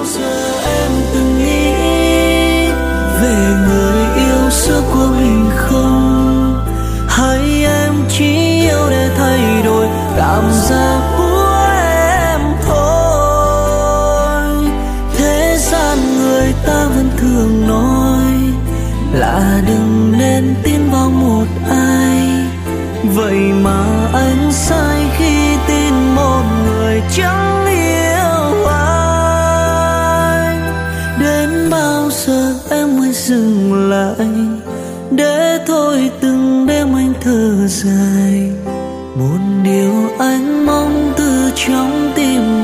giờ em từng nghĩ về người yêu xưa của mình không? Hay em chỉ yêu để thay đổi cảm giác của em thôi? Thế gian người ta vẫn thường nói là đừng nên tin vào một ai. Vậy mà anh sai khi tin một người chẳng yêu anh. Đến bao giờ em mới dừng lại, để thôi từng đêm anh thở dài. Một điều anh mong từ trong tim